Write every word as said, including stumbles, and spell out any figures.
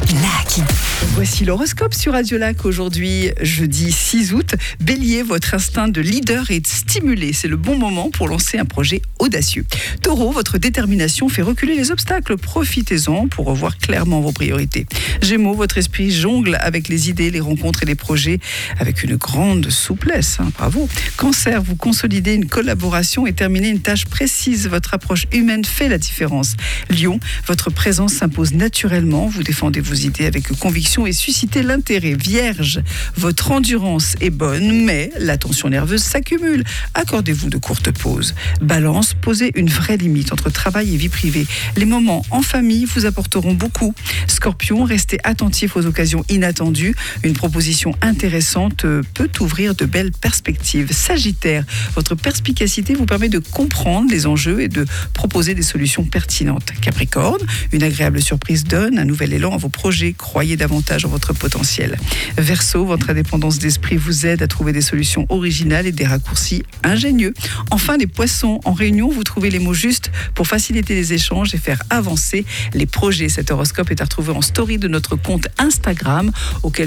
Lac. Voici l'horoscope sur Radio Lac aujourd'hui, jeudi six août. Bélier, votre instinct de leader est stimulé. C'est le bon moment pour lancer un projet audacieux. Taureau, votre détermination fait reculer les obstacles. Profitez-en pour revoir clairement vos priorités. Gémeaux, votre esprit jongle avec les idées, les rencontres et les projets avec une grande souplesse. Hein, bravo. Cancer, vous consolidez une collaboration et terminez une tâche précise. Votre approche humaine fait la différence. Lion, votre présence s'impose naturellement. Vous défendez vos idées avec conviction et suscitez l'intérêt. Vierge, votre endurance est bonne, mais la tension nerveuse s'accumule. Accordez-vous de courtes pauses. Balance, posez une vraie limite entre travail et vie privée. Les moments en famille vous apporteront beaucoup. Scorpion, restez attentif aux occasions inattendues. Une proposition intéressante peut ouvrir de belles perspectives. Sagittaire, votre perspicacité vous permet de comprendre les enjeux et de proposer des solutions pertinentes. Capricorne, une agréable surprise donne un nouvel élan à vos projets. Croyez davantage en votre potentiel. Verseau, votre indépendance d'esprit vous aide à trouver des solutions originales et des raccourcis ingénieux. Enfin, les poissons, en réunion, vous trouvez les mots justes pour faciliter les échanges et faire avancer les projets. Cet horoscope est à retrouver en story de notre compte Instagram, auquel